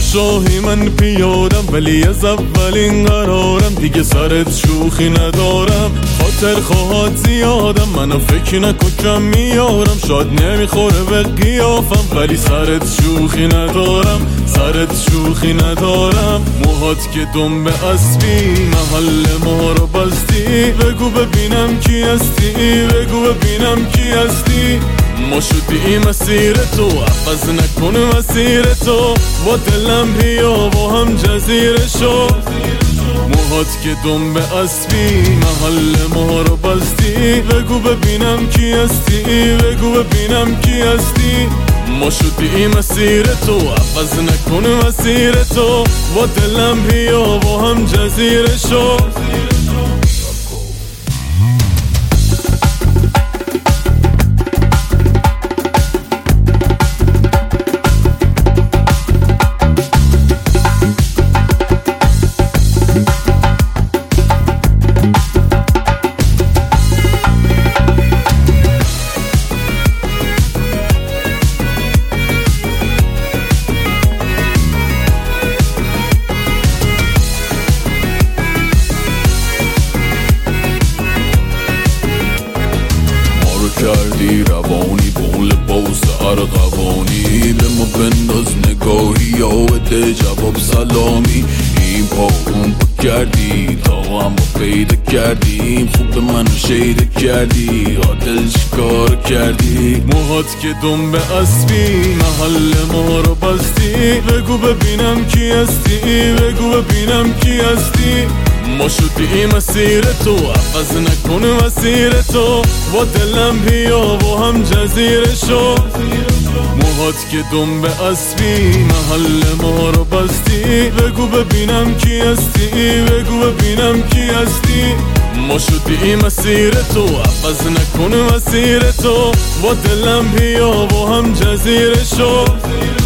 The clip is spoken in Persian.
شاهی من پیادم، ولی از اولین قرارم دیگه سرت شوخی ندارم. خاطر خواهد زیادم، منو فکر نکن کم میارم. شاید نمیخوره به قیافم، ولی سرت شوخی ندارم. سرت شوخی ندارم. موهات که دنبه اسبی، محل ما رو بستی. بگو ببینم کی هستی، بگو ببینم کی هستی. ما شدی مسیر تو، عوض نکن مسیر تو. با دلم بیا با هم جزیره شو. موهات که دنبه اسبی، محل ما رو بستی. بگو ببینم کی هستی، بگو ببینم کی هستی. ما شدی مسیر تو، عوض نکن مسیر تو. با دلم بیا با هم جزیره شو. کردی روانی با اون لباس ارغوانی. به ما بنداز نگاهی یا بده جواب سلامی. این پا اون پا کردی تا هم پیدا کردیم. خوب به منو شیده کردی، عادل چیکار کردی. موهات که دنبه اسبی، محل ما رو بستی. بگو ببینم کی هستی، بگو ببینم کی هستی. ما شدی مسیر تو، عوض نکن مسیر تو. با دلم بیا با هم جزیره شو. موهات که دنبه اسبی، محل ما رو بستی. بگو ببینم کی هستی، بگو ببینم کی هستی. ما شدی مسیر تو، عوض نکن مسیر تو. با دلم بیا با هم جزیره شو.